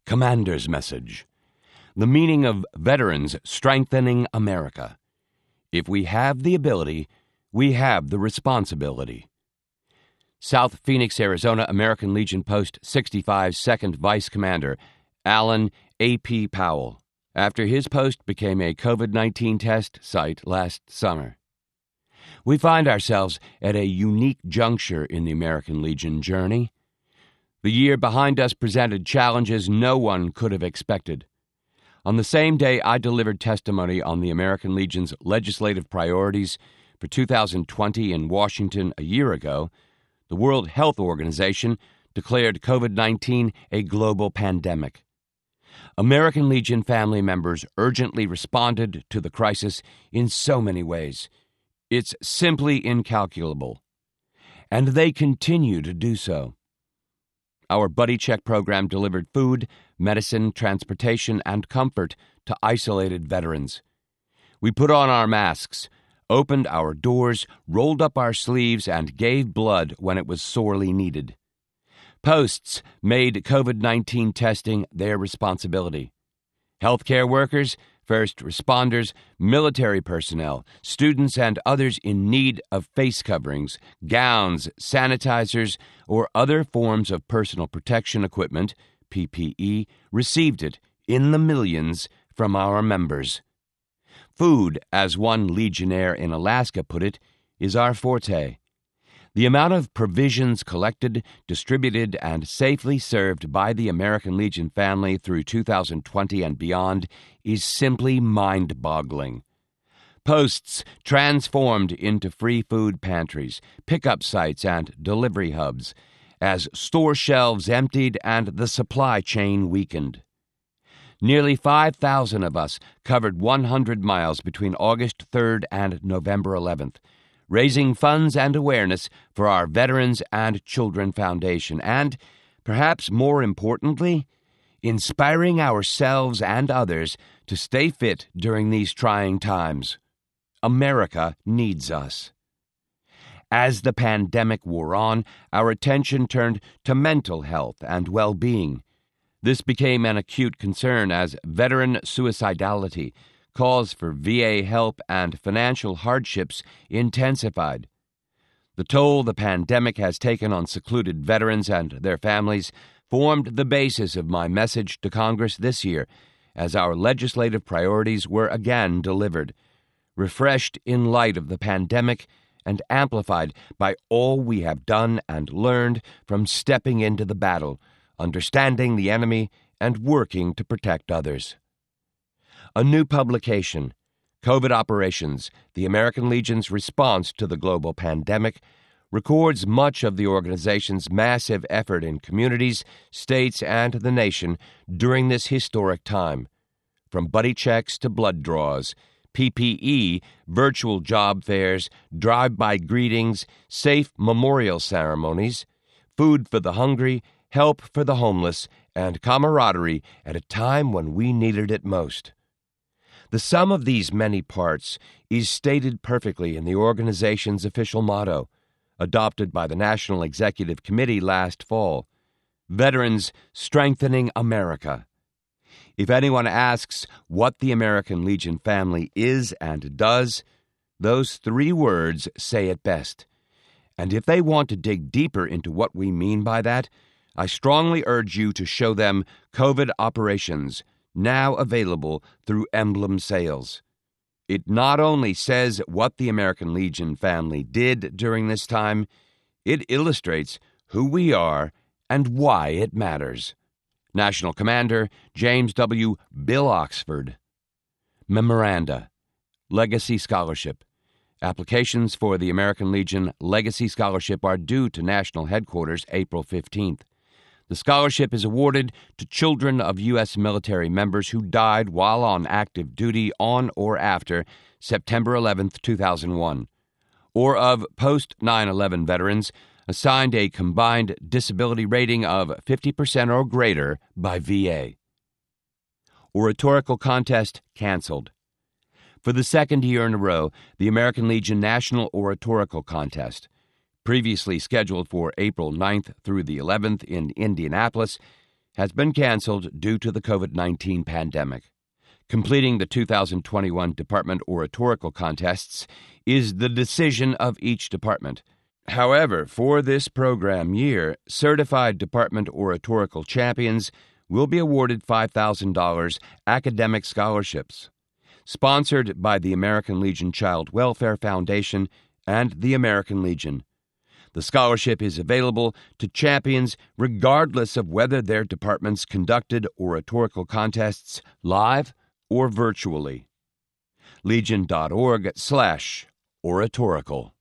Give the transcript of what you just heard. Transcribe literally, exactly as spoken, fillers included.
Commander's Message. The meaning of Veterans Strengthening America. If we have the ability, we have the responsibility. South Phoenix, Arizona, American Legion Post sixty-five Second Vice Commander Alan A P. Powell, after his post became a COVID nineteen test site last summer. We find ourselves at a unique juncture in the American Legion journey. The year behind us presented challenges no one could have expected. On the same day I delivered testimony on the American Legion's legislative priorities for two thousand twenty in Washington a year ago, the World Health Organization declared COVID nineteen a global pandemic. American Legion family members urgently responded to the crisis in so many ways. It's simply incalculable. And they continue to do so. Our Buddy Check program delivered food, medicine, transportation, and comfort to isolated veterans. We put on our masks, opened our doors, rolled up our sleeves, and gave blood when it was sorely needed. Posts made COVID nineteen testing their responsibility. Healthcare workers, first responders, military personnel, students, and others in need of face coverings, gowns, sanitizers, or other forms of personal protection equipment, P P E, received it in the millions from our members. Food, as one Legionnaire in Alaska put it, is our forte. The amount of provisions collected, distributed, and safely served by the American Legion family through two thousand twenty and beyond is simply mind-boggling. Posts transformed into free food pantries, pickup sites, and delivery hubs, as store shelves emptied and the supply chain weakened. Nearly five thousand of us covered one hundred miles between August third and November eleventh, raising funds and awareness for our Veterans and Children Foundation, and, perhaps more importantly, inspiring ourselves and others to stay fit during these trying times. America needs us. As the pandemic wore on, our attention turned to mental health and well-being. This became an acute concern as veteran suicidality, calls for V A help, and financial hardships intensified. The toll the pandemic has taken on secluded veterans and their families formed the basis of my message to Congress this year, as our legislative priorities were again delivered, refreshed in light of the pandemic and amplified by all we have done and learned from stepping into the battle, understanding the enemy, and working to protect others. A new publication, COVID Operations, the American Legion's Response to the Global Pandemic, records much of the organization's massive effort in communities, states, and the nation during this historic time. From buddy checks to blood draws, P P E, virtual job fairs, drive-by greetings, safe memorial ceremonies, food for the hungry, help for the homeless, and camaraderie at a time when we needed it most. The sum of these many parts is stated perfectly in the organization's official motto, adopted by the National Executive Committee last fall: Veterans Strengthening America. If anyone asks what the American Legion family is and does, those three words say it best. And if they want to dig deeper into what we mean by that, I strongly urge you to show them COVID Operations, now available through Emblem Sales. It not only says what the American Legion family did during this time, it illustrates who we are and why it matters. National Commander James W. Bill Oxford. Memoranda. Legacy Scholarship. Applications for the American Legion Legacy Scholarship are due to National Headquarters April fifteenth. The scholarship is awarded to children of U S military members who died while on active duty on or after September eleventh, two thousand one, or of post nine eleven veterans assigned a combined disability rating of fifty percent or greater by V A. Oratorical contest canceled. For the second year in a row, the American Legion National Oratorical Contest, previously scheduled for April ninth through the eleventh in Indianapolis, has been canceled due to the COVID nineteen pandemic. Completing the two thousand twenty-one department oratorical contests is the decision of each department. However, for this program year, certified department oratorical champions will be awarded five thousand dollars academic scholarships. Sponsored by the American Legion Child Welfare Foundation and the American Legion. The scholarship is available to champions regardless of whether their departments conducted oratorical contests live or virtually. Legion.org slash oratorical.